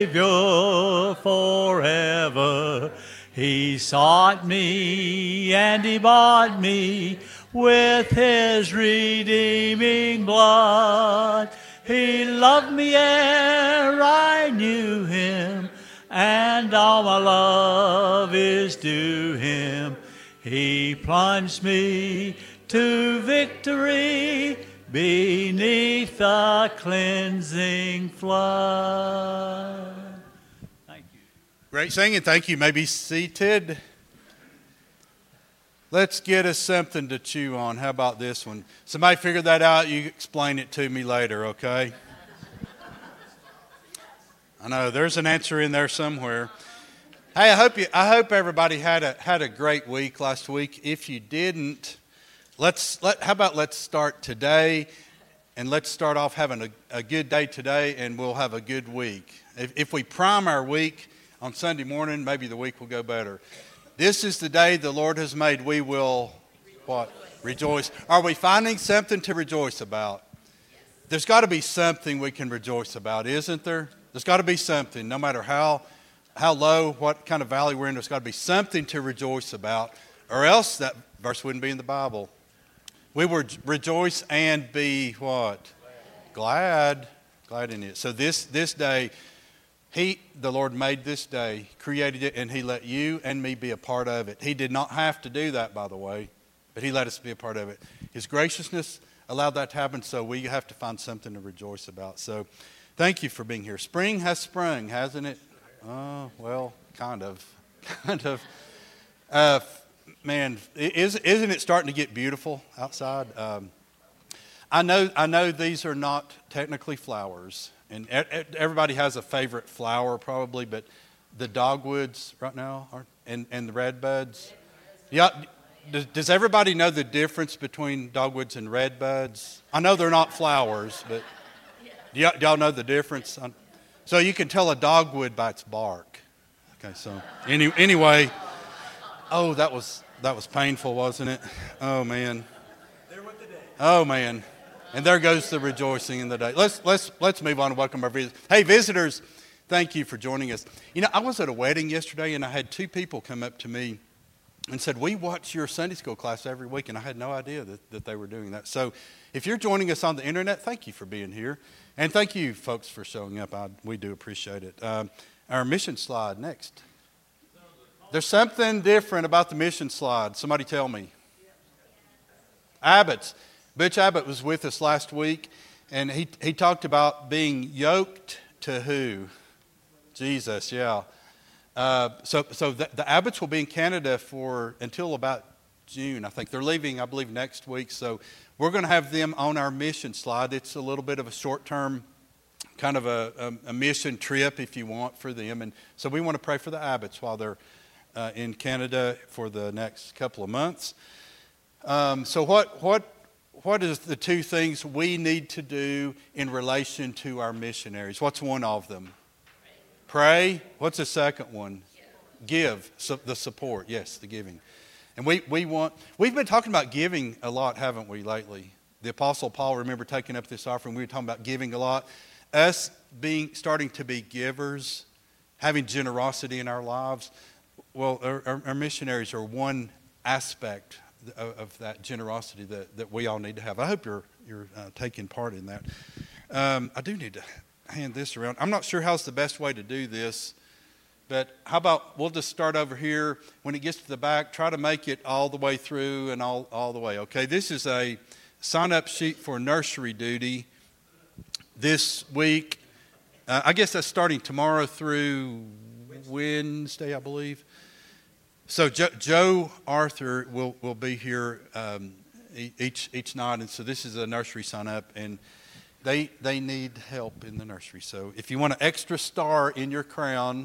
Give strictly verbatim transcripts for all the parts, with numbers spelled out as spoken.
Savior forever. He sought me and he bought me with his redeeming blood. He loved me ere I knew him, and all my love is due him. He plunged me to victory beneath the cleansing flood. Thank you. Great singing. Thank you. You may be seated. Let's get us something to chew on. How about this one? Somebody figure that out. You explain it to me later, okay? I know there's an answer in there somewhere. Hey, I hope you. I hope everybody had a had a great week last week. If you didn't, let's let. How about let's start today, and let's start off having a, a good day today, and we'll have a good week. If, if we prime our week on Sunday morning, maybe the week will go better. This is the day the Lord has made. We will what? Rejoice. Are we finding something to rejoice about? There's got to be something we can rejoice about, isn't there? There's got to be something, no matter how how low, what kind of valley we're in. There's got to be something to rejoice about, or else that verse wouldn't be in the Bible. We would rejoice and be what? Glad. Glad, Glad in it. So this this day, He, the Lord made this day, created it, and He let you and me be a part of it. He did not have to do that, by the way, but He let us be a part of it. His graciousness allowed that to happen, so we have to find something to rejoice about. So thank you for being here. Spring has sprung, hasn't it? Oh, well, kind of. Kind of. Uh, man, is, isn't it starting to get beautiful outside? Um, I know I know these are not technically flowers, and everybody has a favorite flower probably, but the dogwoods right now are, and, and the redbuds. Yeah, does, does everybody know the difference between dogwoods and redbuds? I know they're not flowers, but do y'all, do y'all know the difference? So you can tell a dogwood by its bark. Okay, so any, anyway, oh, that was that was painful, wasn't it? Oh man. Oh man. And there goes the rejoicing in the day. Let's let's let's move on and welcome our visitors. Hey, visitors, thank you for joining us. You know, I was at a wedding yesterday, and I had two people come up to me and said, "We watch your Sunday school class every week," and I had no idea that, that they were doing that. So, if you're joining us on the internet, thank you for being here, and thank you, folks, for showing up. I, we do appreciate it. Um, our mission slide next. There's something different about the mission slide. Somebody tell me. Abbott's. Butch Abbott was with us last week, and he he talked about being yoked to who? Jesus, yeah. Uh, so so the, the Abbotts will be in Canada for until about June, I think. They're leaving, I believe, next week. So we're going to have them on our mission slide. It's a little bit of a short-term kind of a, a, a mission trip, if you want, for them. And so we want to pray for the Abbotts while they're uh, in Canada for the next couple of months. Um, so what what what is the two things we need to do in relation to our missionaries? What's one of them? Pray. What's the second one? Give. So the support. Yes, the giving. And we, we want, we've been talking about giving a lot, haven't we, lately? The Apostle Paul, remember, taking up this offering. We were talking about giving a lot. Us being, starting to be givers, having generosity in our lives. Well, our, our, our missionaries are one aspect of, of that generosity that, that we all need to have. I hope you're, you're uh, taking part in that. Um, I do need to hand this around. I'm not sure how's the best way to do this, but how about we'll just start over here. When it gets to the back, try to make it all the way through and all, all the way. Okay, this is a sign-up sheet for nursery duty this week. Uh, I guess that's starting tomorrow through Wednesday, I believe. So jo- Joe Arthur will, will be here um, each each night, and so this is a nursery sign-up, and They they need help in the nursery. So if you want an extra star in your crown,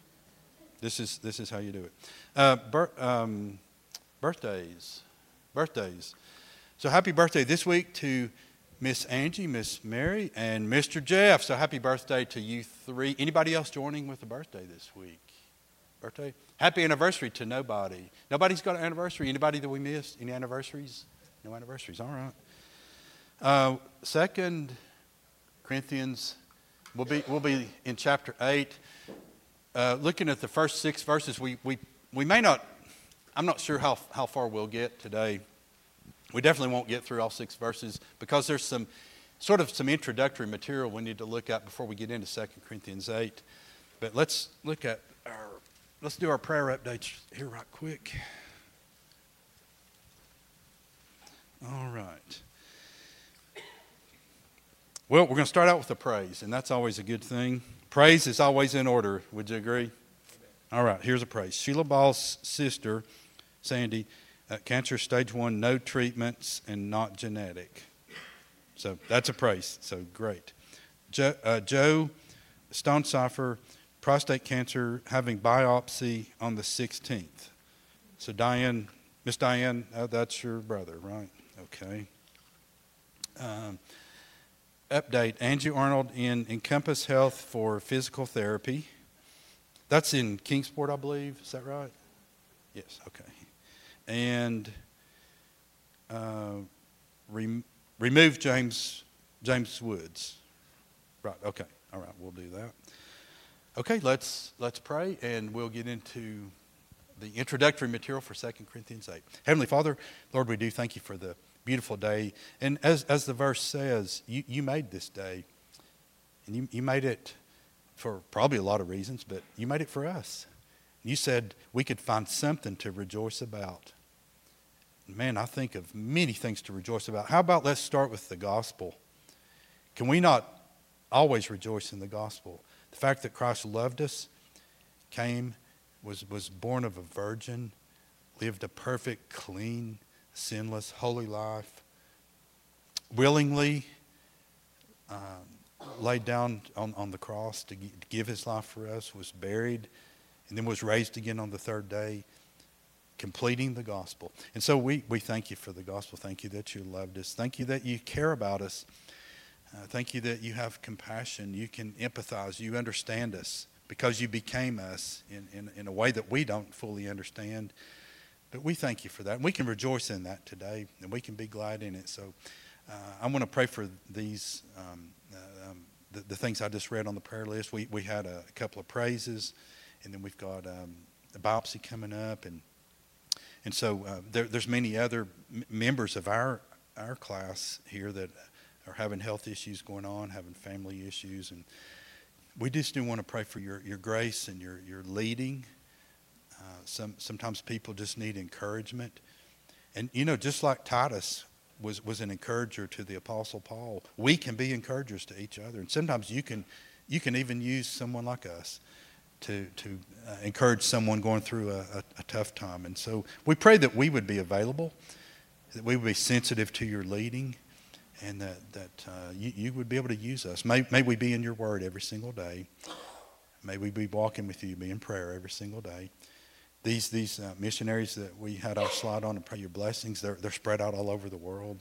this is this is how you do it. Uh, bir- um, birthdays, birthdays. So happy birthday this week to Miss Angie, Miss Mary, and Mister Jeff. So happy birthday to you three. Anybody else joining with a birthday this week? Birthday? Happy anniversary to nobody. Nobody's got an anniversary. Anybody that we missed? Any anniversaries? No anniversaries. All right. Uh, Second Corinthians We'll be we'll be in chapter eight, uh, looking at the first six verses. We we we may not. I'm not sure how how far we'll get today. We definitely won't get through all six verses because there's some sort of some introductory material we need to look at before we get into Second Corinthians eight. But let's look at our let's do our prayer updates here right quick. All right. Well, we're going to start out with a praise, and that's always a good thing. Praise is always in order. Would you agree? All right, here's a praise. Sheila Ball's sister, Sandy, uh, cancer stage one, no treatments, and not genetic. So that's a praise. So great. Jo, uh, Joe Stonecipher, prostate cancer, having biopsy on the sixteenth. So Diane, Miss Diane, uh, that's your brother, right? Okay. Um, update, Angie Arnold in Encompass Health for physical therapy. That's in Kingsport, I believe. Is that right? Yes, okay. And uh, rem- remove James James Woods. Right, okay. All right, we'll do that. Okay, let's let's pray, and we'll get into the introductory material for Second Corinthians eight. Heavenly Father, Lord, we do thank you for the beautiful day. And as as the verse says, you, you made this day. And you, you made it for probably a lot of reasons, but you made it for us. You said we could find something to rejoice about. Man, I think of many things to rejoice about. How about let's start with the gospel? Can we not always rejoice in the gospel? The fact that Christ loved us, came, was, was born of a virgin, lived a perfect, clean, sinless, holy life, willingly um, laid down on, on the cross to give his life for us, was buried, and then was raised again on the third day, completing the gospel. And so we, we thank you for the gospel. Thank you that you loved us. Thank you that you care about us. Uh, thank you that you have compassion. You can empathize. You understand us because you became us in, in, in a way that we don't fully understand. But we thank you for that. And we can rejoice in that today, and we can be glad in it. So uh, I want to pray for these, um, uh, um, the, the things I just read on the prayer list. We we had a, a couple of praises, and then we've got um, a biopsy coming up. And and so uh, there, there's many other m- members of our our class here that are having health issues going on, having family issues. And we just do want to pray for your, your grace and your, your leading. Uh, some sometimes people just need encouragement, and you know, just like Titus was was an encourager to the Apostle Paul, we can be encouragers to each other. And sometimes you can you can even use someone like us to to uh, encourage someone going through a, a, a tough time. And so we pray that we would be available, that we would be sensitive to your leading, and that that uh, you, you would be able to use us. May may we be in your Word every single day. May we be walking with you, be in prayer every single day. These these uh, missionaries that we had our slide on, and pray your blessings. They're they're spread out all over the world.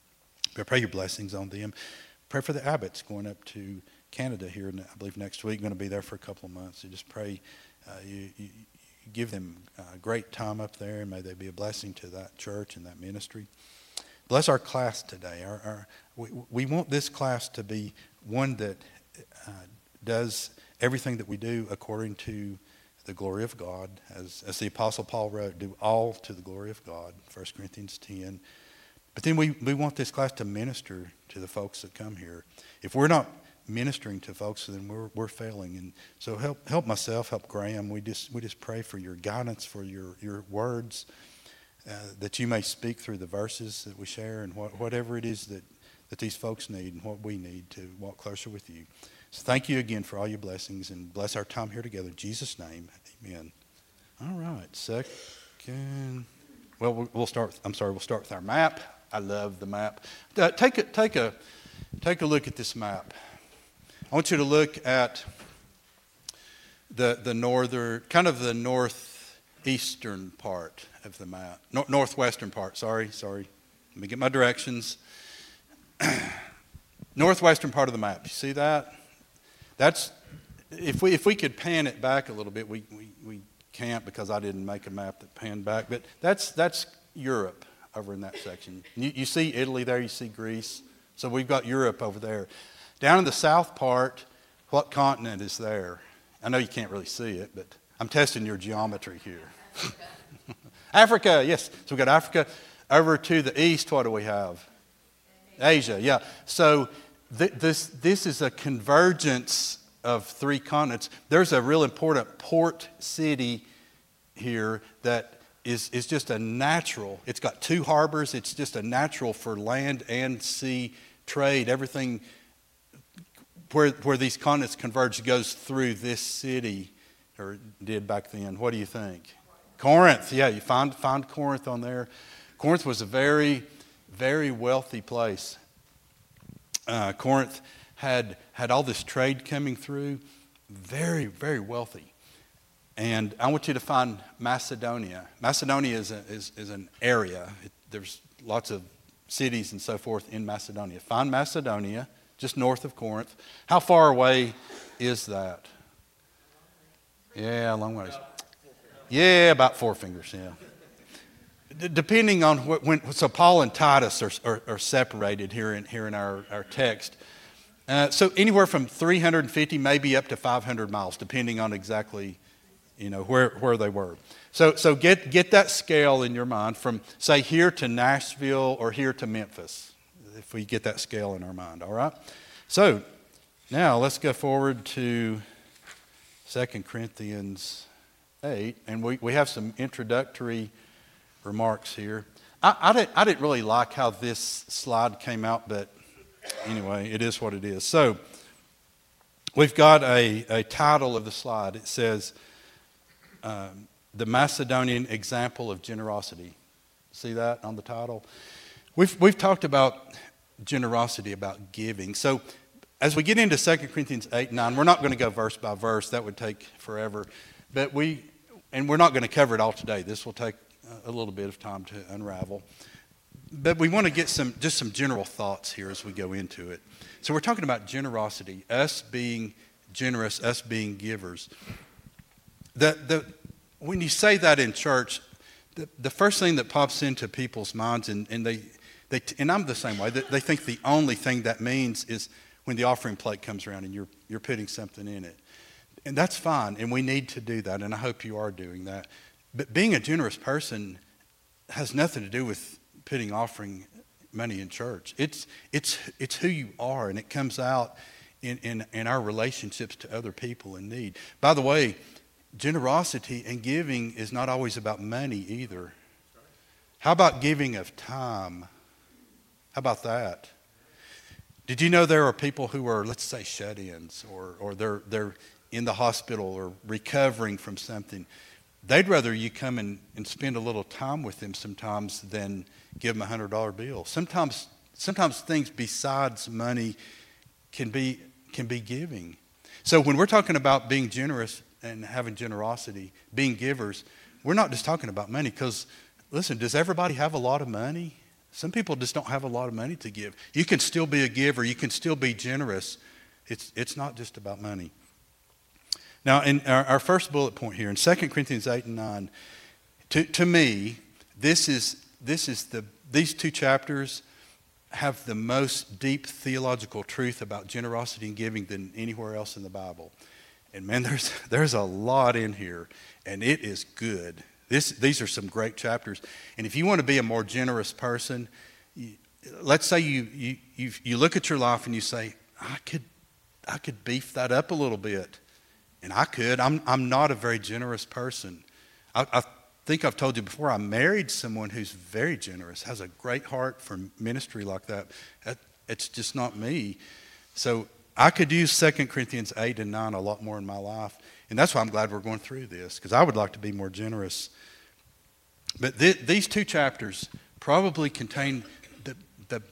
But pray your blessings on them. Pray for the Abbotts going up to Canada here, I believe next week. Going to be there for a couple of months. So just pray uh, you, you, you give them a great time up there, and may they be a blessing to that church and that ministry. Bless our class today. Our, our we, we want this class to be one that uh, does everything that we do according to the glory of God, as, as the Apostle Paul wrote, do all to the glory of God, First Corinthians ten. But then we, we want this class to minister to the folks that come here. If we're not ministering to folks, then we're we're failing. And so help help myself, help Graham. We just we just pray for your guidance, for your, your words, uh, that you may speak through the verses that we share, and what, whatever it is that, that these folks need and what we need to walk closer with you. So thank you again for all your blessings, and bless our time here together. In Jesus' name, amen. All right, second. Well, we'll start. With, I'm sorry. We'll start with our map. I love the map. Uh, take a take a take a look at this map. I want you to look at the the northern, kind of the northeastern part of the map, no, northwestern part. Sorry, sorry. Let me get my directions. Northwestern part of the map. You see that? That's if we if we could pan it back a little bit. We, we, we can't because I didn't make a map that panned back. But that's that's Europe over in that section. You, you see Italy there. You see Greece. So we've got Europe over there. Down in the south part, What continent is there? I know you can't really see it, but I'm testing your geometry here. Africa, Africa yes. So we've got Africa. Over to the east, what do we have? Asia, yeah. So th- this this is a convergence of three continents. There's a real important port city here that is, is just a natural. It's got two harbors. It's just a natural for land and sea trade. Everything where where these continents converge goes through this city, or did back then. What do you think? Corinth, yeah. You find find Corinth on there. Corinth was a very very wealthy place. Uh, Corinth had had all this trade coming through, very, very wealthy. And I want you to find Macedonia. Macedonia is, a, is, is an area. It, there's lots of cities and so forth in Macedonia. Find Macedonia, just north of Corinth. How far away is that? Yeah, a long ways. Yeah, about four fingers, yeah. Depending on what, when, so Paul and Titus are, are, are separated here in here in our, our text. Uh, so anywhere from three hundred fifty, maybe up to five hundred miles, depending on exactly, you know, where, where they were. So so get get that scale in your mind from, say, here to Nashville or here to Memphis, if we get that scale in our mind. All right. So now let's go forward to Second Corinthians eight, and we, we have some introductory remarks here. I, I, didn't, I didn't really like how this slide came out, but anyway, it is what it is. So we've got a, a title of the slide. It says, um, The Macedonian Example of Generosity. See that on the title? We've, we've talked about generosity, about giving. So as we get into Second Corinthians eight and nine, we're not going to go verse by verse. That would take forever. But we, and we're not going to cover it all today. This will take a little bit of time to unravel. But we want to get some just some general thoughts here as we go into it. So we're talking about generosity, us being generous, us being givers. The, the, when you say that in church, the, the first thing that pops into people's minds, and, and they, they and I'm the same way, they, they think the only thing that means is when the offering plate comes around and you're you're putting something in it. And that's fine, and we need to do that, and I hope you are doing that. But being a generous person has nothing to do with putting offering money in church. It's it's it's who you are, and it comes out in, in, in our relationships to other people in need. By the way, generosity and giving is not always about money either. How about giving of time? How about that? Did you know there are people who are, let's say, shut-ins, or or they're they're in the hospital or recovering from something? They'd rather you come and, and spend a little time with them sometimes than give them a hundred dollar bill. Sometimes, sometimes things besides money can be can be giving. So when we're talking about being generous and having generosity, being givers, we're not just talking about money. Because listen, does everybody have a lot of money? Some people just don't have a lot of money to give. You can still be a giver. You can still be generous. It's it's not just about money. Now, in our, our first bullet point here, in Second Corinthians eight and nine, to, to me, this is this is the these two chapters have the most deep theological truth about generosity and giving than anywhere else in the Bible. And man, there's there's a lot in here, and it is good. This these are some great chapters. And if you want to be a more generous person, you, let's say you you you you look at your life and you say, I could I could beef that up a little bit. And I could. I'm I'm not a very generous person. I, I think I've told you before, I married someone who's very generous, has a great heart for ministry like that. It's just not me. So I could use Second Corinthians eight and nine a lot more in my life. And that's why I'm glad we're going through this, because I would like to be more generous. But th- these two chapters probably contain the, the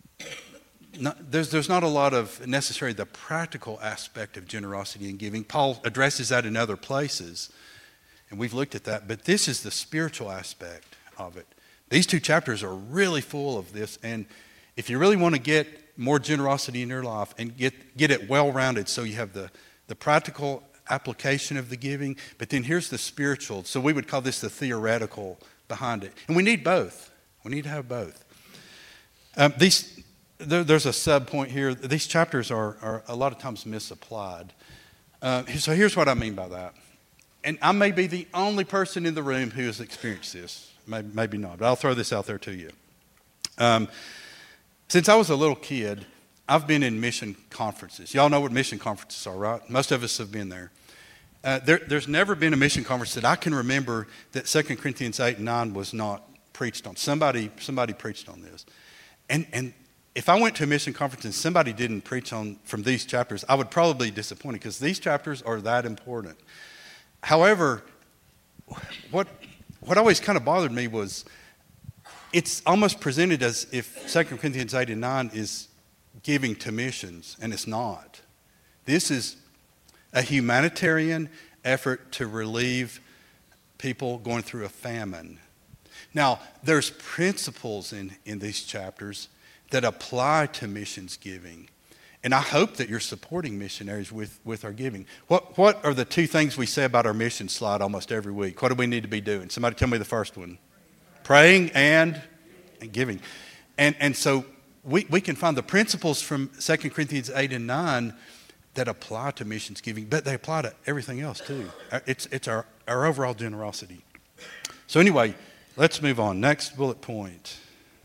Not, there's, there's not a lot of necessarily the practical aspect of generosity and giving. Paul addresses that in other places, and we've looked at that. But this is the spiritual aspect of it. These two chapters are really full of this, and if you really want to get more generosity in your life and get, get it well-rounded, so you have the, the practical application of the giving, but then here's the spiritual. So we would call this the theoretical behind it. And we need both. We need to have both. Um, these... there, there's a sub point here. These chapters are, are a lot of times misapplied. Uh, so here's what I mean by that. And I may be the only person in the room who has experienced this. Maybe, maybe not, but I'll throw this out there to you. Um, since I was a little kid, I've been in mission conferences. Y'all know what mission conferences are, right? Most of us have been there. Uh, there there's never been a mission conference that I can remember that Second Corinthians eight and nine was not preached on. Somebody somebody preached on this. And and if I went to a mission conference and somebody didn't preach on from these chapters, I would probably be disappointed because these chapters are that important. However, what what always kind of bothered me was it's almost presented as if Second Corinthians eight and nine is giving to missions, and it's not. This is a humanitarian effort to relieve people going through a famine. Now, there's principles in, in these chapters that apply to missions giving. And I hope that you're supporting missionaries with, with our giving. What what are the two things we say about our mission slide almost every week? What do we need to be doing? Somebody tell me the first one. Praying and, and giving. And and so we, we can find the principles from Second Corinthians eight and nine that apply to missions giving, but they apply to everything else too. It's, it's our, our overall generosity. So anyway, let's move on. Next bullet point.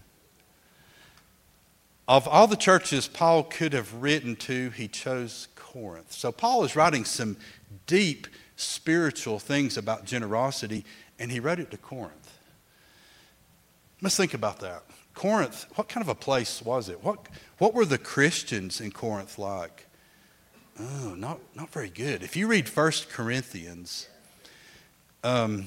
Of all the churches Paul could have written to, he chose Corinth. So Paul is writing some deep spiritual things about generosity, and he wrote it to Corinth. Let's think about that. Corinth, what kind of a place was it? What, what were the Christians in Corinth like? Oh, not, not very good. If you read First Corinthians, um,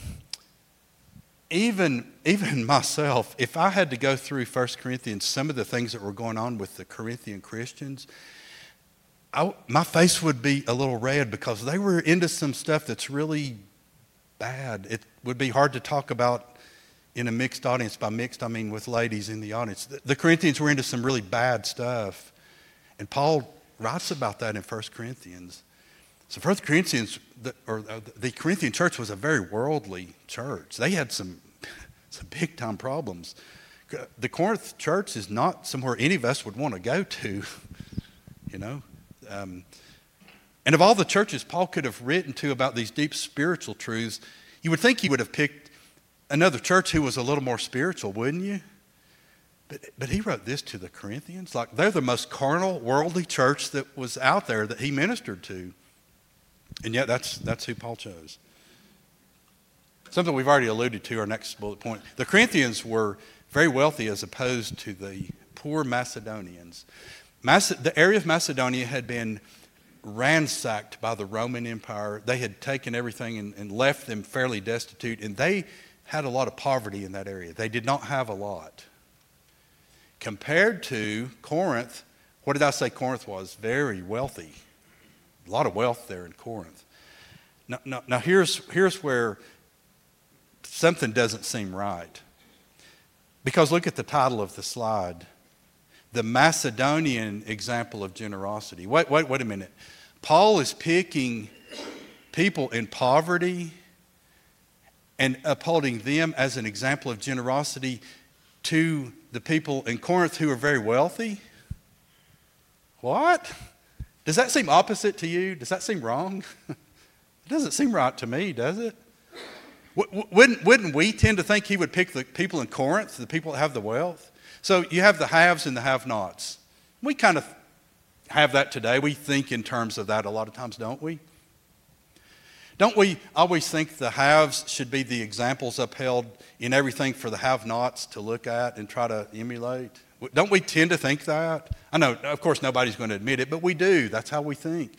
Even even myself, if I had to go through First Corinthians, some of the things that were going on with the Corinthian Christians, I, my face would be a little red because they were into some stuff that's really bad. It would be hard to talk about in a mixed audience. By mixed, I mean with ladies in the audience. The, the Corinthians were into some really bad stuff. And Paul writes about that in First Corinthians. So First Corinthians, the, or the Corinthian church was a very worldly church. They had some, some big time problems. The Corinth church is not somewhere any of us would want to go to, you know. Um, and of all the churches Paul could have written to about these deep spiritual truths, you would think he would have picked another church who was a little more spiritual, wouldn't you? But, but he wrote this to the Corinthians. Like they're the most carnal, worldly church that was out there that he ministered to. And yet that's that's who Paul chose. Something we've already alluded to, our next bullet point. The Corinthians were very wealthy as opposed to the poor Macedonians. Mace- the area of Macedonia had been ransacked by the Roman Empire. They had taken everything and, and left them fairly destitute, and they had a lot of poverty in that area. They did not have a lot. Compared to Corinth, what did I say Corinth was? Very wealthy. A lot of wealth there in Corinth. Now, now, now here's, here's where something doesn't seem right. Because look at the title of the slide. The Macedonian example of generosity. Wait, wait, wait a minute. Paul is picking people in poverty and upholding them as an example of generosity to the people in Corinth who are very wealthy? What? Does that seem opposite to you? Does that seem wrong? It doesn't seem right to me, does it? Wouldn't, wouldn't we tend to think he would pick the people in Corinth, the people that have the wealth? So you have the haves and the have-nots. We kind of have that today. We think in terms of that a lot of times, don't we? Don't we always think the haves should be the examples upheld in everything for the have-nots to look at and try to emulate? Don't we tend to think that? I know, of course, nobody's going to admit it, but we do. That's how we think.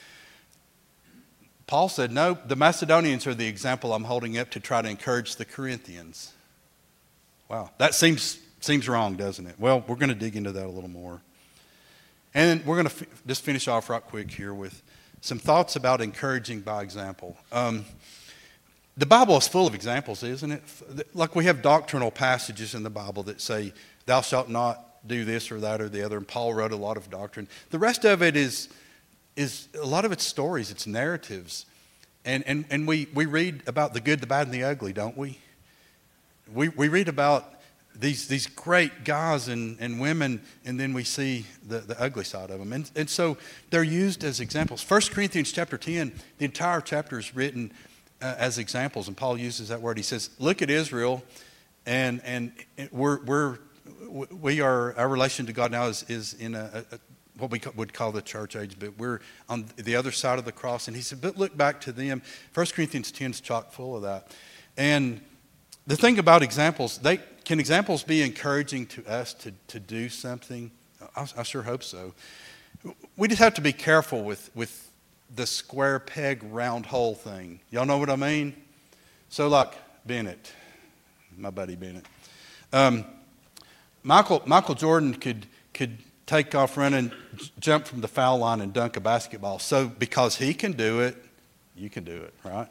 Paul said, no, the Macedonians are the example I'm holding up to try to encourage the Corinthians. Wow, that seems seems wrong, doesn't it? Well, we're going to dig into that a little more. And we're going to f- just finish off right quick here with some thoughts about encouraging by example. Um, the Bible is full of examples, isn't it? Like we have doctrinal passages in the Bible that say, thou shalt not do this or that or the other. And Paul wrote a lot of doctrine. The rest of it is, is a lot of it's stories, it's narratives. And, and, and we, we read about the good, the bad, and the ugly, don't we? We, we read about these these great guys and, and women, and then we see the, the ugly side of them. And, and so they're used as examples. First Corinthians chapter ten, the entire chapter is written uh, as examples, and Paul uses that word. He says, look at Israel, and and we're, we're, we are, our relation to God now is, is in a, a what we would call the church age, but we're on the other side of the cross. And he said, but look back to them. First Corinthians ten is chock full of that. And the thing about examples, they can examples be encouraging to us to, to do something? I, I sure hope so. We just have to be careful with, with the square peg, round hole thing. Y'all know what I mean? So like Bennett, my buddy Bennett. Um, Michael Michael Jordan could could take off running, jump from the foul line and dunk a basketball. So because he can do it, you can do it, right?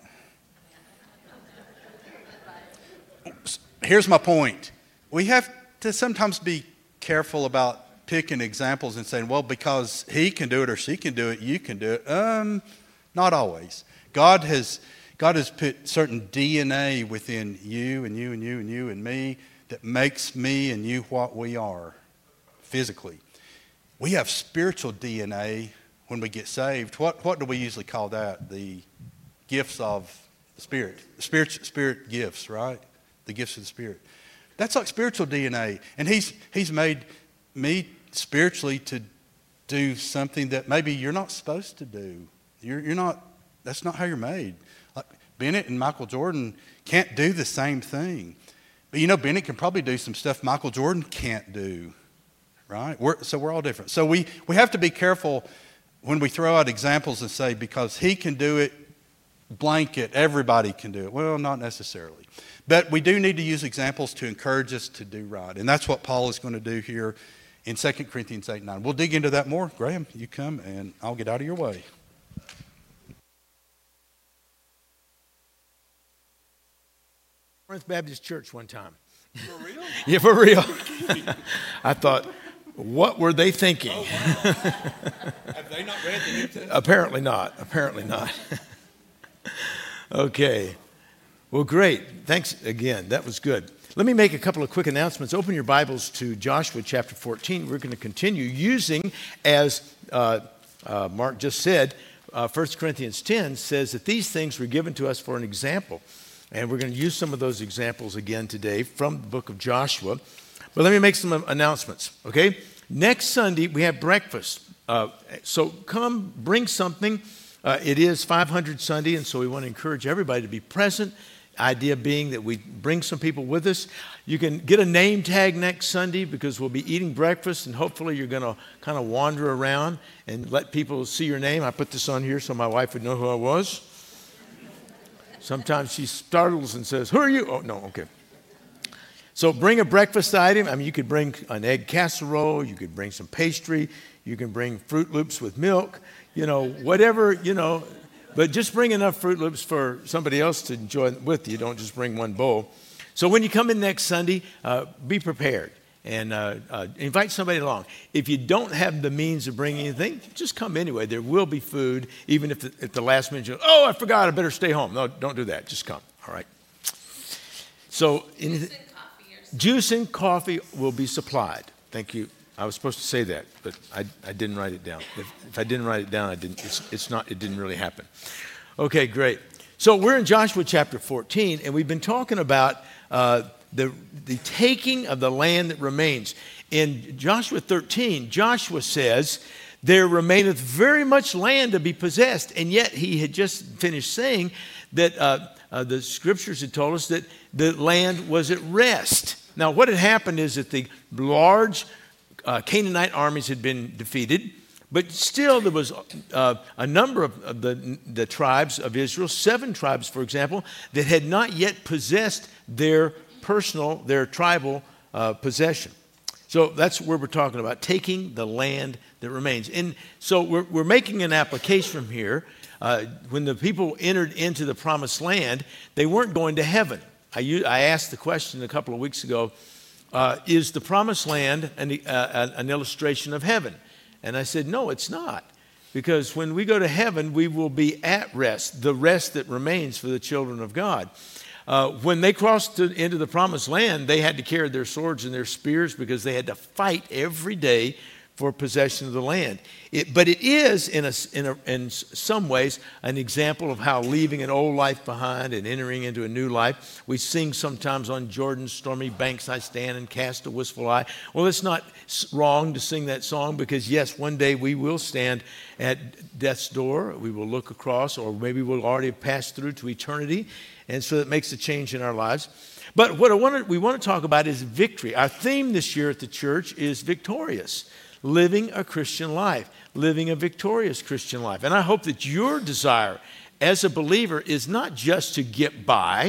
Here's my point. We have to sometimes be careful about picking examples and saying, well, because he can do it or she can do it, you can do it. Um, not always. God has God has put certain D N A within you and you and you and you and me that makes me and you what we are physically. We have spiritual D N A when we get saved. What what do we usually call that? The gifts of the Spirit. Spirit, spirit gifts, right? The gifts of the Spirit. That's like spiritual D N A. And he's he's made me spiritually to do something that maybe you're not supposed to do. You're you're not, that's not how you're made. Like Bennett and Michael Jordan can't do the same thing. But you know, Bennett can probably do some stuff Michael Jordan can't do. Right? We're, so we're all different. So we, we have to be careful when we throw out examples and say, because he can do it, blanket, everybody can do it. Well, not necessarily. But we do need to use examples to encourage us to do right. And that's what Paul is going to do here in Second Corinthians eight nine. We'll dig into that more. Graham, you come and I'll get out of your way. Corinth Baptist Church one time. For real? Yeah, for real. I thought, what were they thinking? Oh, wow. Have they not read the New Testament? Apparently not. Apparently not. Okay. Well, great. Thanks again. That was good. Let me make a couple of quick announcements. Open your Bibles to Joshua chapter fourteen. We're going to continue using, as uh, uh, Mark just said, uh, First Corinthians ten says that these things were given to us for an example. And we're going to use some of those examples again today from the book of Joshua. But let me make some announcements, okay? Next Sunday, we have breakfast. Uh, so come, bring something. Uh, it is five hundred Sunday, and so we want to encourage everybody to be present. Idea being that we bring some people with us. You can get a name tag next Sunday because we'll be eating breakfast, and hopefully you're going to kind of wander around and let people see your name. I put this on here so my wife would know who I was. Sometimes she startles and says, who are you? Oh, no, okay. So bring a breakfast item. I mean, you could bring an egg casserole. You could bring some pastry. You can bring Fruit Loops with milk. You know, whatever, you know. But just bring enough Fruit Loops for somebody else to enjoy with you. Don't just bring one bowl. So when you come in next Sunday, uh, be prepared. And uh, uh, invite somebody along. If you don't have the means of bringing anything, just come anyway. There will be food, even if the, at the last minute you go, oh, I forgot, I better stay home. No, don't do that. Just come, all right? So anything, juice, and coffee juice and coffee will be supplied. Thank you. I was supposed to say that, but I, I didn't write it down. If, if I didn't write it down, I didn't. It's, it's not. It didn't really happen. Okay, great. So we're in Joshua chapter fourteen, and we've been talking about uh, the the taking of the land that remains. In Joshua thirteen, Joshua says, there remaineth very much land to be possessed. And yet he had just finished saying that uh, uh, the scriptures had told us that the land was at rest. Now, what had happened is that the large uh, Canaanite armies had been defeated, but still there was uh, a number of, of the, the tribes of Israel, seven tribes, for example, that had not yet possessed their personal, their tribal uh, possession. So that's where we're talking about, taking the land that remains. And so we're, we're making an application from here. Uh, when the people entered into the promised land, they weren't going to heaven. I, I asked the question a couple of weeks ago, uh, is the promised land an, uh, an illustration of heaven? And I said, no, it's not. Because when we go to heaven, we will be at rest, the rest that remains for the children of God. Uh, when they crossed to, into the promised land, they had to carry their swords and their spears because they had to fight every day for possession of the land. It, but it is, in, a, in, a, in some ways, an example of how leaving an old life behind and entering into a new life. We sing sometimes, on Jordan's stormy banks I stand and cast a wistful eye. Well, it's not wrong to sing that song because, yes, one day we will stand at death's door. We will look across, or maybe we'll already have passed through to eternity. And so it makes a change in our lives. But what I want to, we want to talk about is victory. Our theme this year at the church is victorious. Living a Christian life, living a victorious Christian life. And I hope that your desire as a believer is not just to get by,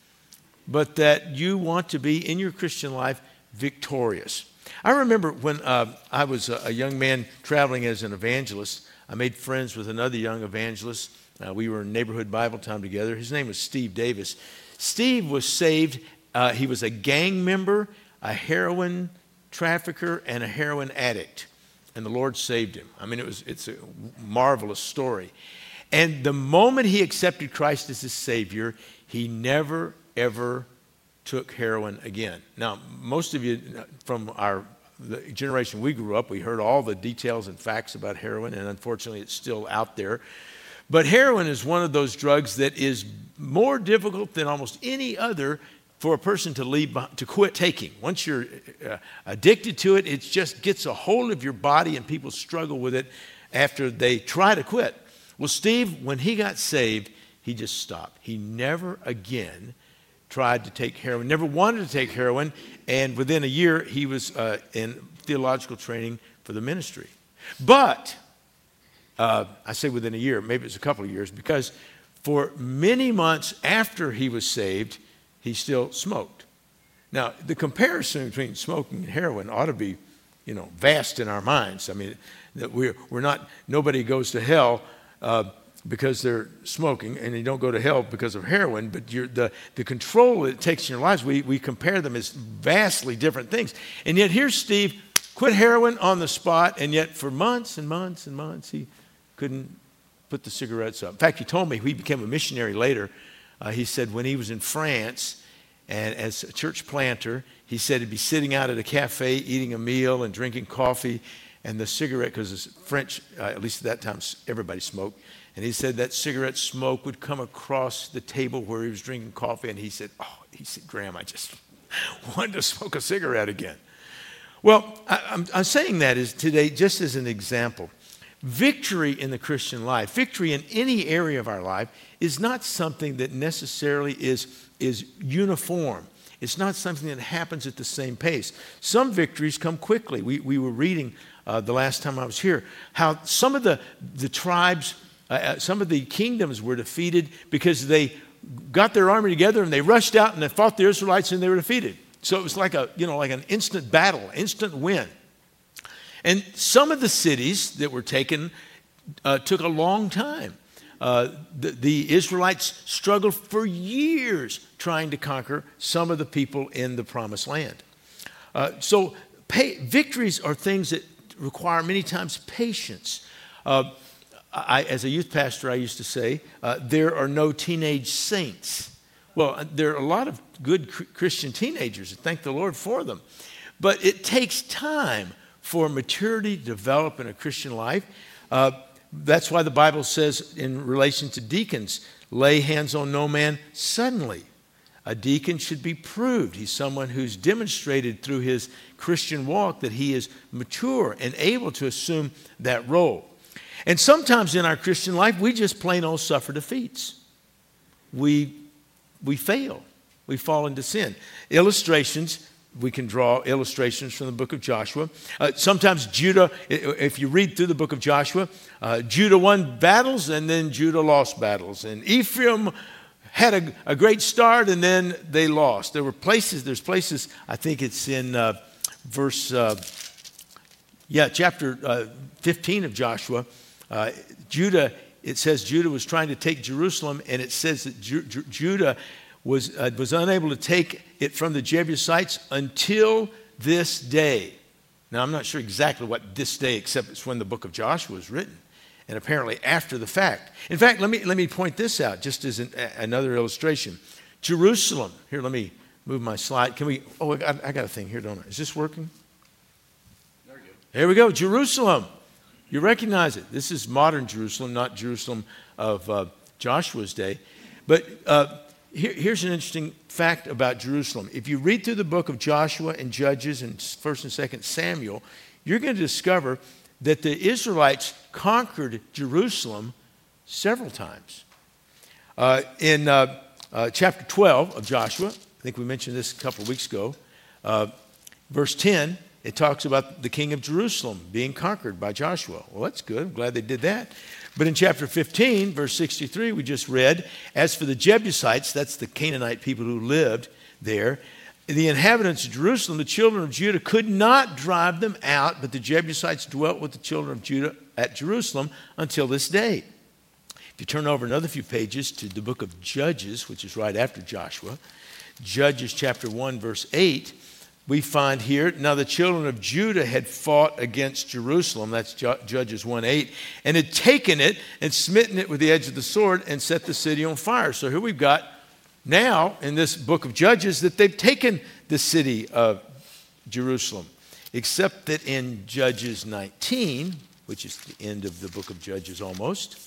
but that you want to be in your Christian life victorious. I remember when uh, I was a, a young man traveling as an evangelist, I made friends with another young evangelist. Uh, we were in neighborhood Bible time together. His name was Steve Davis. Steve was saved. Uh, he was a gang member, a heroin trafficker, and a heroin addict, and the Lord saved him. I mean, it was it's a marvelous story. And the moment he accepted Christ as his Savior, he never, ever took heroin again. Now, most of you from our the generation we grew up, we heard all the details and facts about heroin, and unfortunately it's still out there. But heroin is one of those drugs that is more difficult than almost any other for a person to leave, to quit taking. Once you're uh, addicted to it, it just gets a hold of your body, and people struggle with it after they try to quit. Well, Steve, when he got saved, he just stopped. He never again tried to take heroin, never wanted to take heroin, and within a year, he was uh, in theological training for the ministry. But, uh, I say within a year, maybe it's a couple of years, because for many months after he was saved, he still smoked. Now, the comparison between smoking and heroin ought to be, you know, vast in our minds. I mean, that we're, we're not, nobody goes to hell uh, because they're smoking, and you don't go to hell because of heroin, but you're, the, the control it takes in your lives, we, we compare them as vastly different things. And yet here's Steve, quit heroin on the spot, and yet for months and months and months, he couldn't put the cigarettes up. In fact, he told me he became a missionary later. Uh, he said when he was in France, and as a church planter, he said he'd be sitting out at a cafe eating a meal and drinking coffee, and the cigarette, because it's French, uh, at least at that time, everybody smoked, and he said that cigarette smoke would come across the table where he was drinking coffee, and he said, oh, he said, Graham, I just wanted to smoke a cigarette again. Well, I, I'm, I'm saying that is today just as an example. Victory in the Christian life, victory in any area of our life, is not something that necessarily is, is uniform. It's not something that happens at the same pace. Some victories come quickly. We, we were reading uh, the last time I was here how some of the, the tribes, uh, some of the kingdoms were defeated because they got their army together and they rushed out and they fought the Israelites and they were defeated. So it was like a, you know, like an instant battle, instant win. And some of the cities that were taken uh, took a long time. Uh, the, the Israelites struggled for years trying to conquer some of the people in the promised land. Uh, so pay, victories are things that require many times patience. Uh, I, as a youth pastor, I used to say, uh, there are no teenage saints. Well, there are a lot of good Christian teenagers, and thank the Lord for them. But it takes time for maturity to develop in a Christian life. Uh, that's why the Bible says in relation to deacons, lay hands on no man suddenly. A deacon should be proved. He's someone who's demonstrated through his Christian walk that he is mature and able to assume that role. And sometimes in our Christian life, we just plain old suffer defeats. We, we fail. We fall into sin. Illustrations. We can draw illustrations from the book of Joshua. Uh, sometimes Judah, if you read through the book of Joshua, uh, Judah won battles and then Judah lost battles. And Ephraim had a, a great start and then they lost. There were places, there's places, I think it's in uh, verse, uh, yeah, chapter uh, fifteen of Joshua. Uh, Judah, it says Judah was trying to take Jerusalem, and it says that Ju- Ju- Judah was, uh, was unable to take it from the Jebusites until this day. Now, I'm not sure exactly what this day, except it's when the book of Joshua was written, and apparently after the fact. In fact, let me, let me point this out just as an, a, another illustration. Jerusalem. Here, let me move my slide. Can we? Oh, I got, I got a thing here, don't I? Is this working? There we go. Here we go. Jerusalem. You recognize it. This is modern Jerusalem, not Jerusalem of uh, Joshua's day. But uh, here, here's an interesting fact about Jerusalem. If you read through the book of Joshua and Judges and First and Second Samuel, you're going to discover that the Israelites conquered Jerusalem several times. Uh, in uh, uh, chapter twelve of Joshua, I think we mentioned this a couple of weeks ago, uh, verse ten, it talks about the king of Jerusalem being conquered by Joshua. Well, that's good. I'm glad they did that. But in chapter fifteen, verse sixty-three, we just read, as for the Jebusites, that's the Canaanite people who lived there, the inhabitants of Jerusalem, the children of Judah, could not drive them out, but the Jebusites dwelt with the children of Judah at Jerusalem until this day. If you turn over another few pages to the book of Judges, which is right after Joshua, Judges chapter one, verse eight, we find here, now the children of Judah had fought against Jerusalem, that's Judges one eight, and had taken it and smitten it with the edge of the sword and set the city on fire. So here we've got now in this book of Judges that they've taken the city of Jerusalem, except that in Judges nineteen, which is the end of the book of Judges almost,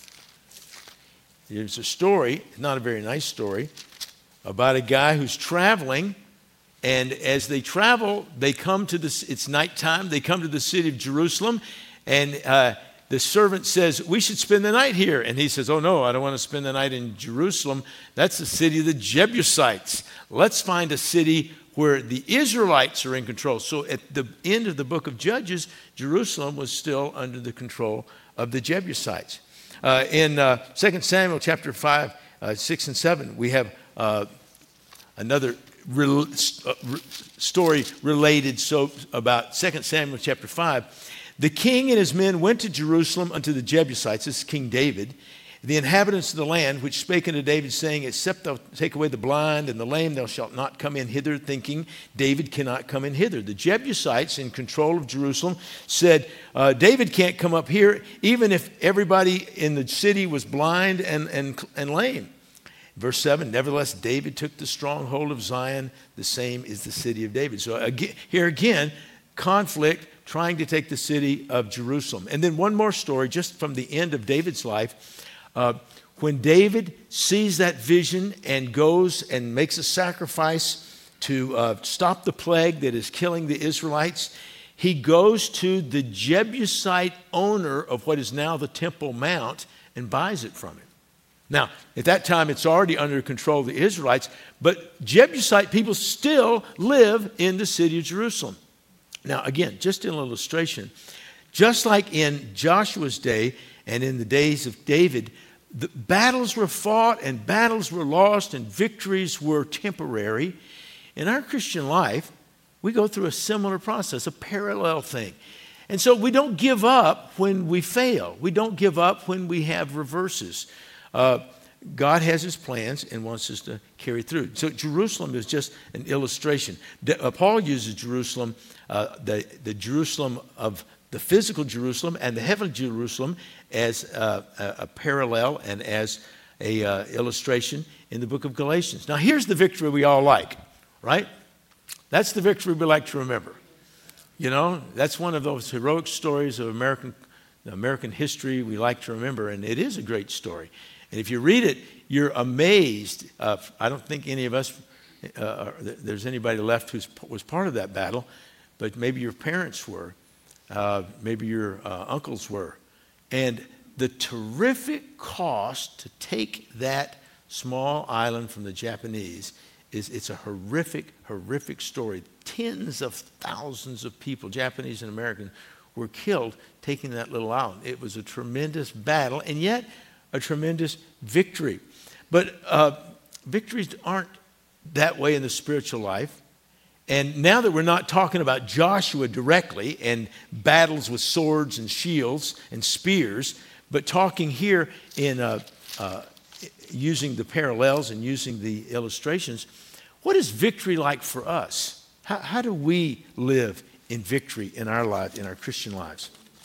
there's a story, not a very nice story, about a guy who's traveling, and as they travel, they come to this, it's nighttime, they come to the city of Jerusalem, and uh, the servant says, we should spend the night here. And he says, oh no, I don't want to spend the night in Jerusalem. That's the city of the Jebusites. Let's find a city where the Israelites are in control. So at the end of the book of Judges, Jerusalem was still under the control of the Jebusites. Uh, in uh, Second Samuel chapter five, uh, six and seven, we have uh, another re- uh, re- story related so about Second Samuel chapter five. The king and his men went to Jerusalem unto the Jebusites, this is King David, the inhabitants of the land, which spake unto David, saying, except thou take away the blind and the lame, thou shalt not come in hither, thinking, David cannot come in hither. The Jebusites, in control of Jerusalem, said, uh, David can't come up here, even if everybody in the city was blind and, and, and lame. Verse seven, nevertheless, David took the stronghold of Zion, the same is the city of David. So again, here again, conflict, trying to take the city of Jerusalem. And then one more story, just from the end of David's life. Uh, when David sees that vision and goes and makes a sacrifice to uh, stop the plague that is killing the Israelites, he goes to the Jebusite owner of what is now the Temple Mount and buys it from him. Now, at that time, it's already under control of the Israelites, but Jebusite people still live in the city of Jerusalem. Now, again, just an illustration, just like in Joshua's day and in the days of David, the battles were fought and battles were lost and victories were temporary. In our Christian life, we go through a similar process, a parallel thing. And so we don't give up when we fail. We don't give up when we have reverses. Uh, God has his plans and wants us to carry through. So Jerusalem is just an illustration. De- uh, Paul uses Jerusalem, uh, the, the Jerusalem of the physical Jerusalem and the heavenly Jerusalem as uh, a, a parallel and as a uh, illustration in the book of Galatians. Now here's the victory we all like, right? That's the victory we like to remember. You know, that's one of those heroic stories of American, American history we like to remember, and it is a great story. And if you read it, you're amazed. Uh, I don't think any of us, uh, there's anybody left who was part of that battle, but maybe your parents were, uh, maybe your uh, uncles were. And the terrific cost to take that small island from the Japanese is, it's a horrific, horrific story. Tens of thousands of people, Japanese and American, were killed taking that little island. It was a tremendous battle, and yet a tremendous victory. But uh, victories aren't that way in the spiritual life. And now that we're not talking about Joshua directly and battles with swords and shields and spears, but talking here in uh, uh, using the parallels and using the illustrations, what is victory like for us? How, how do we live in victory in our lives, in our Christian lives?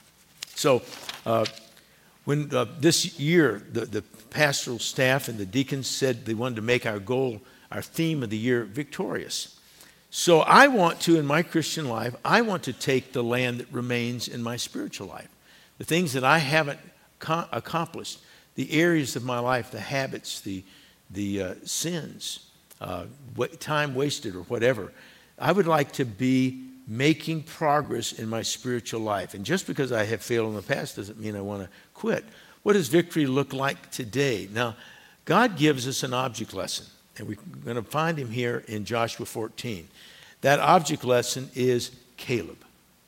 So, uh, When uh, this year, the, the pastoral staff and the deacons said they wanted to make our goal our theme of the year, victorious. So I want to, in my Christian life, I want to take the land that remains in my spiritual life. The things that I haven't co- accomplished, the areas of my life, the habits, the, the uh, sins, uh, what, time wasted or whatever. I would like to be making progress in my spiritual life. And just because I have failed in the past doesn't mean I want to quit. What does victory look like today? Now, God gives us an object lesson, and we're going to find him here in Joshua fourteen. That object lesson is Caleb.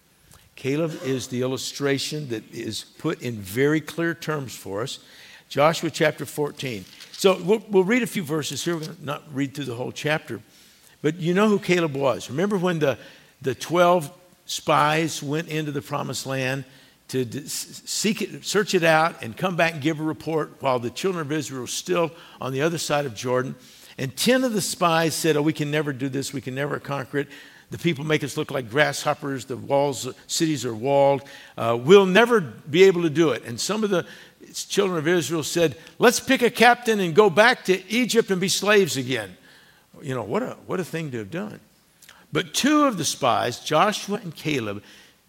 Caleb is the illustration that is put in very clear terms for us. Joshua chapter fourteen. So we'll, we'll read a few verses here. We're going to not read through the whole chapter. But you know who Caleb was. Remember when the, the twelve spies went into the promised land to seek it, search it out, and come back and give a report while the children of Israel were still on the other side of Jordan. And ten of the spies said, oh, we can never do this. We can never conquer it. The people make us look like grasshoppers. The walls, cities are walled. Uh, we'll never be able to do it. And some of the children of Israel said, let's pick a captain and go back to Egypt and be slaves again. You know, what a, what a thing to have done. But two of the spies, Joshua and Caleb,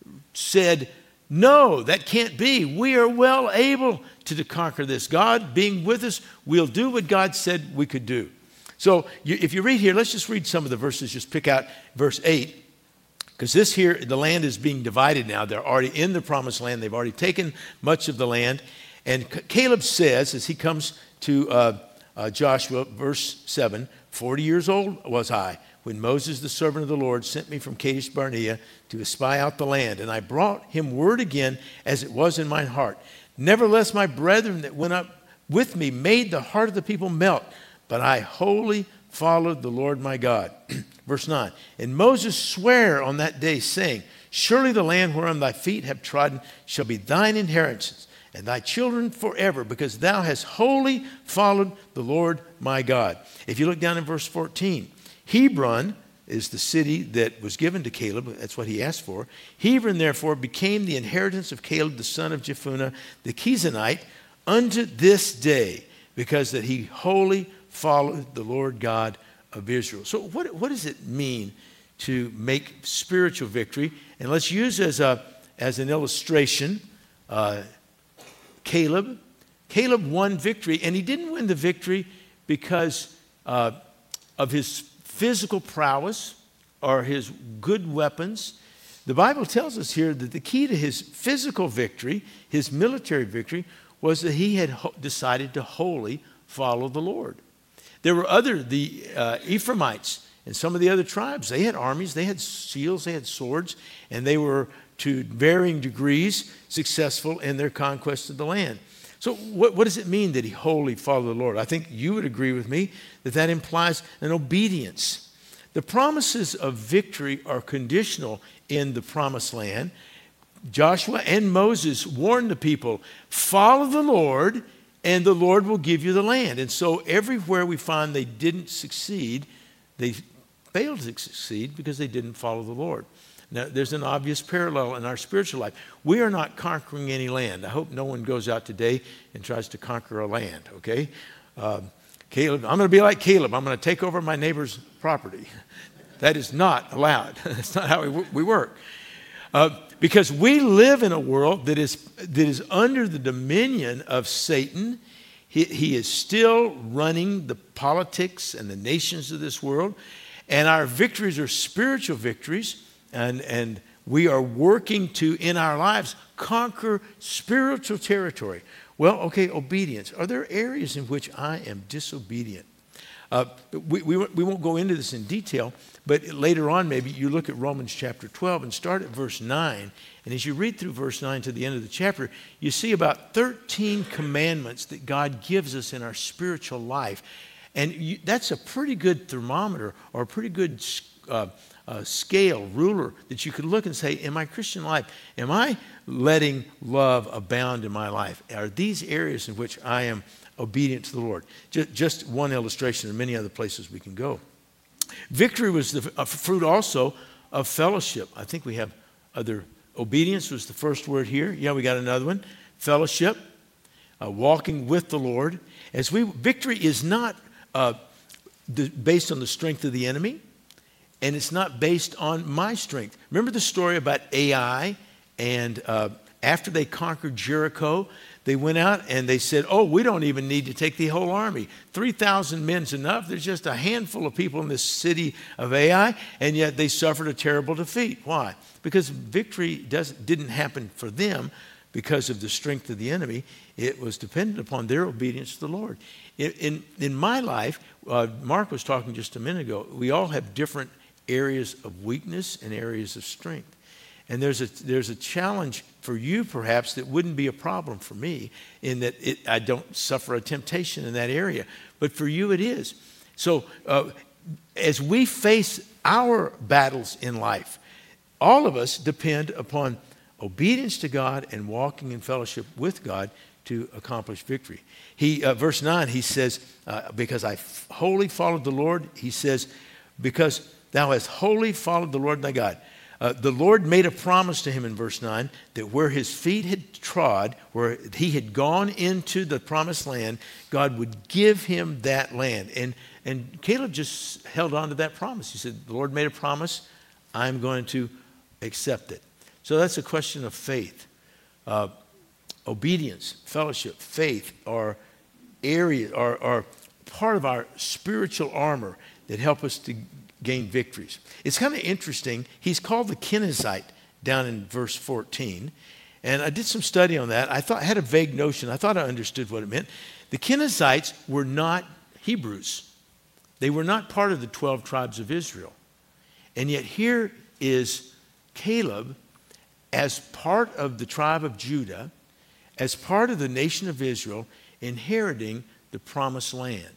said, no, that can't be. We are well able to conquer this. God being with us, we'll do what God said we could do. So you, if you read here, let's just read some of the verses. Just pick out verse eight. Because this here, the land is being divided now. They're already in the promised land. They've already taken much of the land. And Caleb says, as he comes to uh, uh, Joshua, verse seven, forty years old was I when Moses, the servant of the Lord, sent me from Kadesh Barnea to spy out the land. And I brought him word again as it was in mine heart. Nevertheless, my brethren that went up with me made the heart of the people melt. But I wholly followed the Lord my God. Verse nine, and Moses sware on that day, saying, surely the land whereon thy feet have trodden shall be thine inheritance, and thy children forever, because thou hast wholly followed the Lord my God. If you look down in verse fourteen, Hebron is the city that was given to Caleb. That's what he asked for. Hebron, therefore, became the inheritance of Caleb, the son of Jephunneh, the Kenizzite, unto this day, because that he wholly followed the Lord God of Israel. So what, what does it mean to make spiritual victory? And let's use as, a, as an illustration uh, Caleb. Caleb won victory, and he didn't win the victory because uh, of his physical prowess or his good weapons. The Bible tells us here that the key to his physical victory, his military victory, was that he had ho- decided to wholly follow the Lord. There were other, the uh, Ephraimites and some of the other tribes. They had armies, they had shields, they had swords, and they were to varying degrees successful in their conquest of the land. So what, what does it mean that he wholly followed the Lord? I think you would agree with me that that implies an obedience. The promises of victory are conditional in the promised land. Joshua and Moses warned the people, follow the Lord, and the Lord will give you the land. And so everywhere we find they didn't succeed, they failed to succeed because they didn't follow the Lord. Now, there's an obvious parallel in our spiritual life. We are not conquering any land. I hope no one goes out today and tries to conquer a land, okay? Um, Caleb, I'm going to be like Caleb. I'm going to take over my neighbor's property. That is not allowed. That's not how we, we work. Uh, because we live in a world that is, that is under the dominion of Satan. He, he is still running the politics and the nations of this world. And our victories are spiritual victories. And, and we are working to, in our lives, conquer spiritual territory. Well, okay, obedience. Are there areas in which I am disobedient? Uh, we, we, we won't go into this in detail, but later on maybe you look at Romans chapter twelve and start at verse nine. And as you read through verse nine to the end of the chapter, you see about thirteen commandments that God gives us in our spiritual life. And you, that's a pretty good thermometer or a pretty good uh, uh, scale, ruler, that you could look and say, in my Christian life, am I letting love abound in my life? Are these areas in which I am obedient to the Lord? Just, just one illustration. There are many other places we can go. Victory was the uh, fruit also of fellowship. I think we have other. Obedience was the first word here. Yeah, we got another one. Fellowship, uh, walking with the Lord. As we victory is not uh, the, based on the strength of the enemy, and it's not based on my strength. Remember the story about Ai, and uh, after they conquered Jericho, they went out and they said, oh, we don't even need to take the whole army. three thousand men's enough. There's just a handful of people in this city of Ai, and yet they suffered a terrible defeat. Why? Because victory doesn't, didn't happen for them because of the strength of the enemy. It was dependent upon their obedience to the Lord. In, in, in my life, uh, Mark was talking just a minute ago, we all have different areas of weakness and areas of strength. And there's a there's a challenge for you, perhaps, that wouldn't be a problem for me, in that it, I don't suffer a temptation in that area. But for you, it is. So uh, as we face our battles in life, all of us depend upon obedience to God and walking in fellowship with God to accomplish victory. He, uh, verse nine, he says, uh, because I f- wholly followed the Lord, he says, because thou hast wholly followed the Lord thy God. Uh, the Lord made a promise to him in verse nine that where his feet had trod, where he had gone into the promised land, God would give him that land. And, and Caleb just held on to that promise. He said, the Lord made a promise, I'm going to accept it. So that's a question of faith. Uh, obedience, fellowship, faith are areas, are, are part of our spiritual armor that help us to gain victories. It's kind of interesting. He's called the Kenizzite down in verse fourteen. And I did some study on that. I thought I had a vague notion. I thought I understood what it meant. The Kenizzites were not Hebrews. They were not part of the twelve tribes of Israel. And yet here is Caleb as part of the tribe of Judah, as part of the nation of Israel, inheriting the promised land.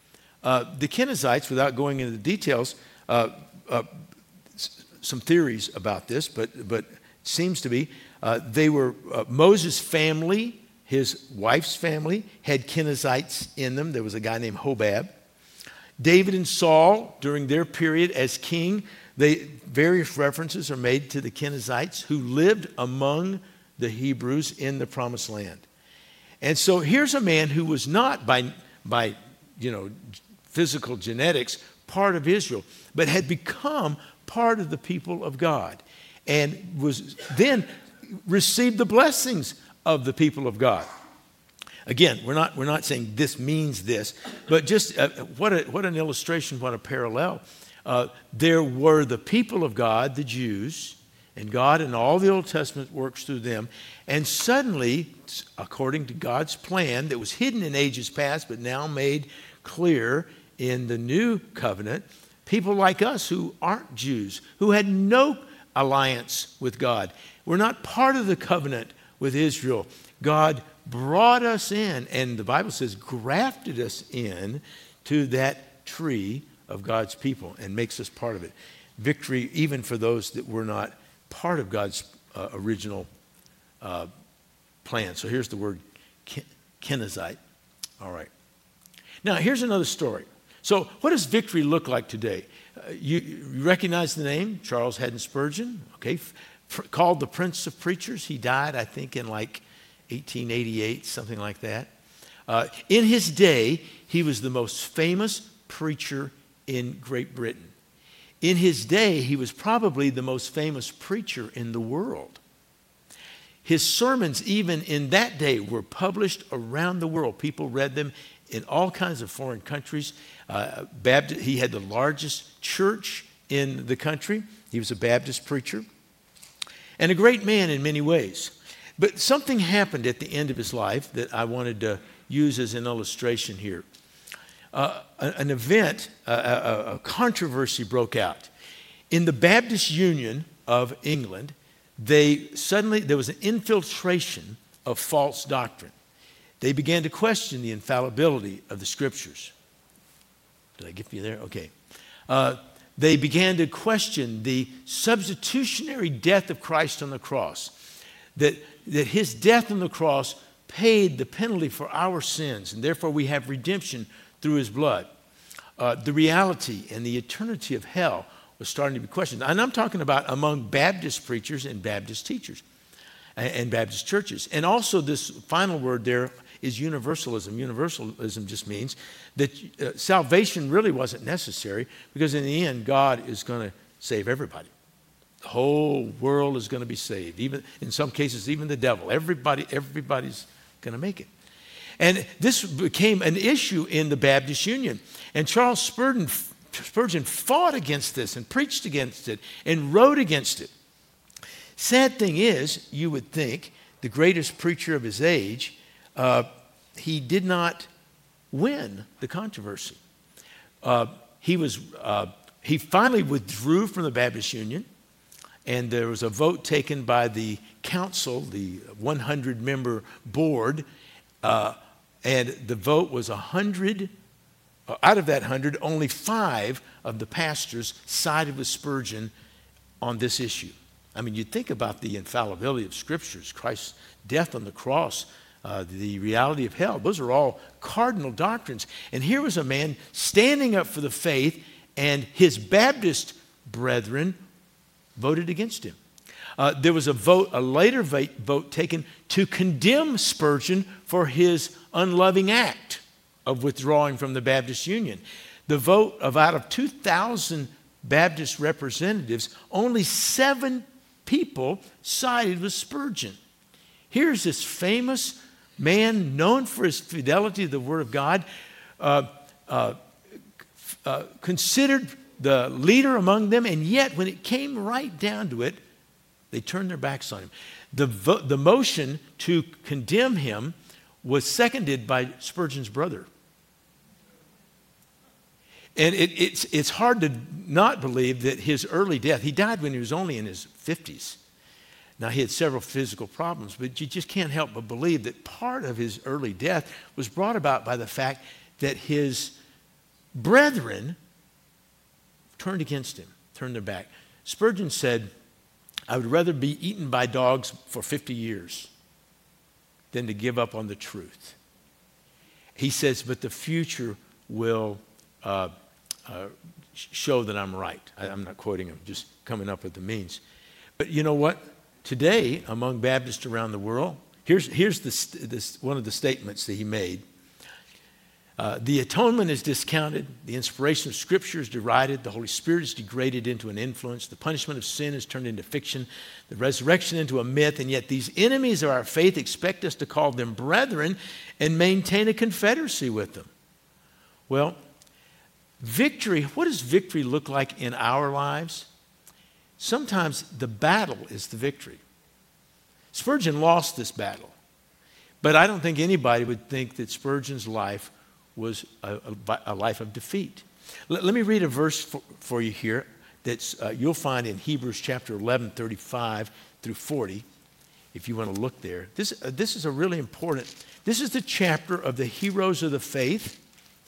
Uh, the Kenizzites, without going into the details, uh, uh, s- some theories about this, but but seems to be uh, they were uh, Moses' family, his wife's family had Kenizzites in them. There was a guy named Hobab. David and Saul, during their period as king, they various references are made to the Kenizzites who lived among the Hebrews in the promised land. And so here's a man who was not by by you know physical genetics part of Israel, but had become part of the people of God, and was then received the blessings of the people of God. Again, we're not we're not saying this means this, but just uh, what a, what an illustration, what a parallel. Uh, there were the people of God, the Jews, and God in all the Old Testament works through them, and suddenly, according to God's plan that was hidden in ages past, but now made clear in the new covenant, people like us who aren't Jews, who had no alliance with God, we're not part of the covenant with Israel. God brought us in, and the Bible says grafted us in to that tree of God's people and makes us part of it. Victory even for those that were not part of God's uh, original uh, plan. So here's the word Kenizzite. All right. Now here's another story. So what does victory look like today? Uh, you, you recognize the name, Charles Haddon Spurgeon, okay, f- f- called the Prince of Preachers. He died, I think, in like eighteen eighty-eight, something like that. Uh, in his day, he was the most famous preacher in Great Britain. In his day, he was probably the most famous preacher in the world. His sermons, even in that day, were published around the world. People read them in all kinds of foreign countries. Uh, Baptist, he had the largest church in the country. He was a Baptist preacher and a great man in many ways. But something happened at the end of his life that I wanted to use as an illustration here. Uh, an event, uh, a, a controversy broke out. In the Baptist Union of England, they suddenly, there was an infiltration of false doctrine. They began to question the infallibility of the Scriptures. Did I get you there? Okay. Uh, they began to question the substitutionary death of Christ on the cross. That, that his death on the cross paid the penalty for our sins, and therefore we have redemption through his blood. Uh, the reality and the eternity of hell was starting to be questioned. And I'm talking about among Baptist preachers and Baptist teachers and, and Baptist churches. And also this final word there is universalism. Universalism just means that uh, salvation really wasn't necessary because in the end, God is going to save everybody. The whole world is going to be saved. Even in some cases, even the devil. Everybody, everybody's going to make it. And this became an issue in the Baptist Union. And Charles Spurgeon, Spurgeon fought against this and preached against it and wrote against it. Sad thing is, you would think, the greatest preacher of his age, uh, he did not win the controversy. Uh, he was uh, he finally withdrew from the Baptist Union, and there was a vote taken by the council, the one hundred member board, uh, and the vote was one hundred. Out of that one hundred, only five of the pastors sided with Spurgeon on this issue. I mean, you think about the infallibility of Scriptures, Christ's death on the cross, uh, the reality of hell. Those are all cardinal doctrines. And here was a man standing up for the faith, and his Baptist brethren voted against him. Uh, there was a vote, a later vote taken to condemn Spurgeon for his unloving act of withdrawing from the Baptist Union. The vote of out of two thousand Baptist representatives, only seven people sided with Spurgeon. Here's this famous man known for his fidelity to the Word of God, uh, uh, uh, considered the leader among them, and yet when it came right down to it, they turned their backs on him. The, vo- the motion to condemn him was seconded by Spurgeon's brother. And it, it's, it's hard to not believe that his early death, he died when he was only in his fifties. Now, he had several physical problems, but you just can't help but believe that part of his early death was brought about by the fact that his brethren turned against him, turned their back. Spurgeon said, I would rather be eaten by dogs for fifty years than to give up on the truth. He says, but the future will uh, uh, show that I'm right. I, I'm not quoting him, just coming up with the means. But you know what? Today, among Baptists around the world, here's, here's the, this, one of the statements that he made. Uh, the atonement is discounted. The inspiration of Scripture is derided. The Holy Spirit is degraded into an influence. The punishment of sin is turned into fiction. The resurrection into a myth. And yet these enemies of our faith expect us to call them brethren and maintain a confederacy with them. Well, victory, what does victory look like in our lives? Sometimes the battle is the victory. Spurgeon lost this battle. But I don't think anybody would think that Spurgeon's life was a, a, a life of defeat. Let, let me read a verse for, for you here that uh, you'll find in Hebrews chapter eleven, thirty-five through forty, if you want to look there. This, uh, this is a really important, this is the chapter of the heroes of the faith.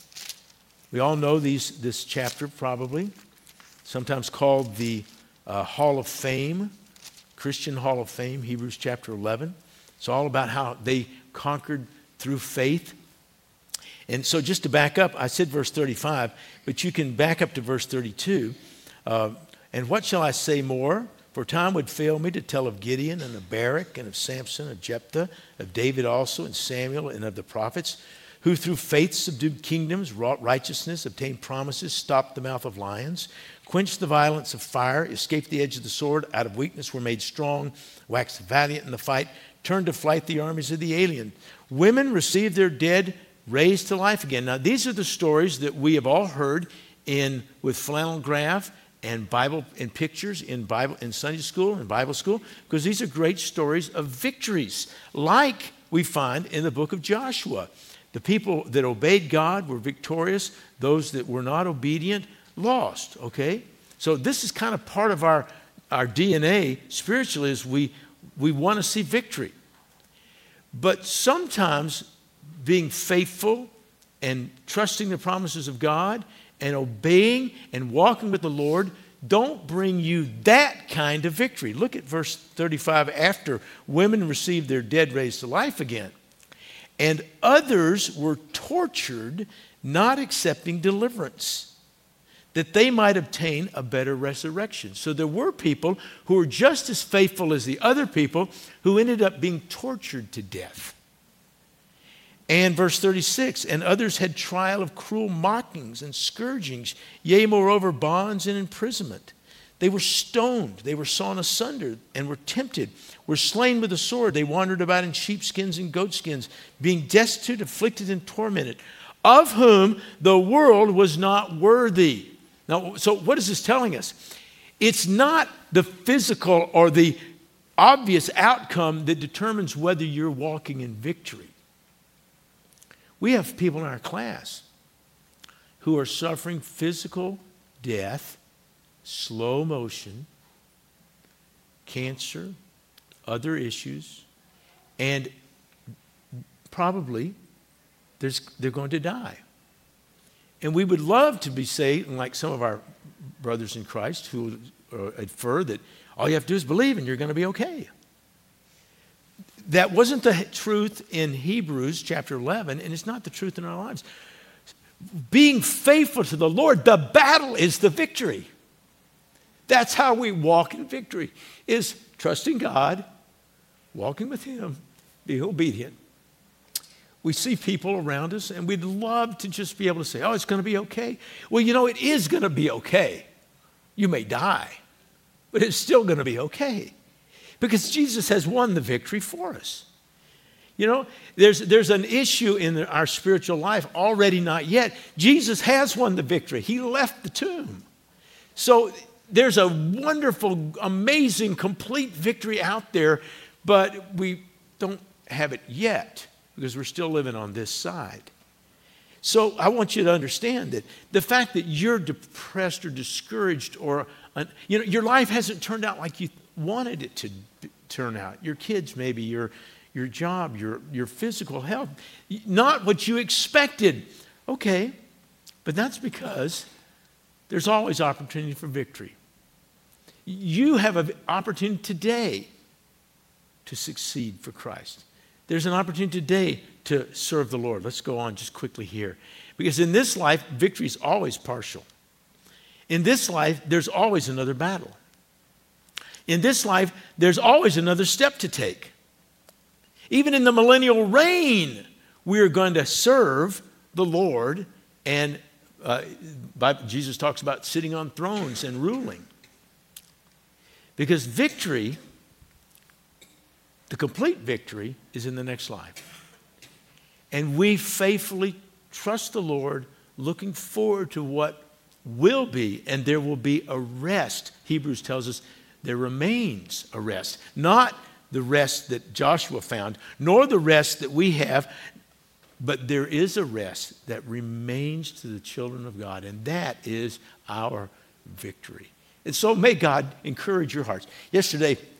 We all know these, this chapter probably, sometimes called the uh, Hall of Fame, Christian Hall of Fame, Hebrews chapter eleven. It's all about how they conquered through faith. And so just to back up, I said verse thirty-five, but you can back up to verse thirty-two. Uh, and what shall I say more? For time would fail me to tell of Gideon and of Barak and of Samson, of Jephthah, of David also, and Samuel, and of the prophets, who through faith subdued kingdoms, wrought righteousness, obtained promises, stopped the mouth of lions, quenched the violence of fire, escaped the edge of the sword, out of weakness were made strong, waxed valiant in the fight, turned to flight the armies of the alien. Women received their dead, raised to life again. Now, these are the stories that we have all heard in with flannel graph and Bible and pictures in Bible in Sunday school and Bible school, because these are great stories of victories, like we find in the book of Joshua. The people that obeyed God were victorious. Those that were not obedient lost. Okay, so this is kind of part of our our D N A spiritually. Is we we want to see victory, but sometimes being faithful and trusting the promises of God and obeying and walking with the Lord don't bring you that kind of victory. Look at verse thirty-five. After women received their dead raised to life again, and others were tortured, not accepting deliverance, that they might obtain a better resurrection. So there were people who were just as faithful as the other people who ended up being tortured to death. And verse thirty-six, and others had trial of cruel mockings and scourgings, yea, moreover, bonds and imprisonment. They were stoned, they were sawn asunder, and were tempted, were slain with the sword. They wandered about in sheepskins and goatskins, being destitute, afflicted, and tormented, of whom the world was not worthy. Now, so what is this telling us? It's not the physical or the obvious outcome that determines whether you're walking in victory. We have people in our class who are suffering physical death, slow motion, cancer, other issues, and probably there's, they're going to die. And we would love to be saved, like some of our brothers in Christ who uh, infer that all you have to do is believe and you're going to be okay. That wasn't the truth in Hebrews chapter eleven, and it's not the truth in our lives. Being faithful to the Lord, the battle is the victory. That's how we walk in victory, is trusting God, walking with Him, being obedient. We see people around us, and we'd love to just be able to say, oh, it's going to be okay. Well, you know, it is going to be okay. You may die, but it's still going to be okay. Because Jesus has won the victory for us. You know, there's, there's an issue in our spiritual life, already not yet. Jesus has won the victory. He left the tomb. So there's a wonderful, amazing, complete victory out there, but we don't have it yet because we're still living on this side. So I want you to understand that the fact that you're depressed or discouraged or, you know, your life hasn't turned out like you wanted it to turn out. Your kids, maybe, your, your job, your, your physical health, not what you expected. Okay, but that's because there's always opportunity for victory. You have an opportunity today to succeed for Christ. There's an opportunity today to serve the Lord. Let's go on just quickly here. Because in this life, victory is always partial. In this life, there's always another battle. In this life, there's always another step to take. Even in the millennial reign, we are going to serve the Lord. And uh, Jesus talks about sitting on thrones and ruling. Because victory, the complete victory, is in the next life. And we faithfully trust the Lord, looking forward to what will be, and there will be a rest. Hebrews tells us there remains a rest. Not the rest that Joshua found, nor the rest that we have, but there is a rest that remains to the children of God, and that is our victory. And so may God encourage your hearts. Yesterday,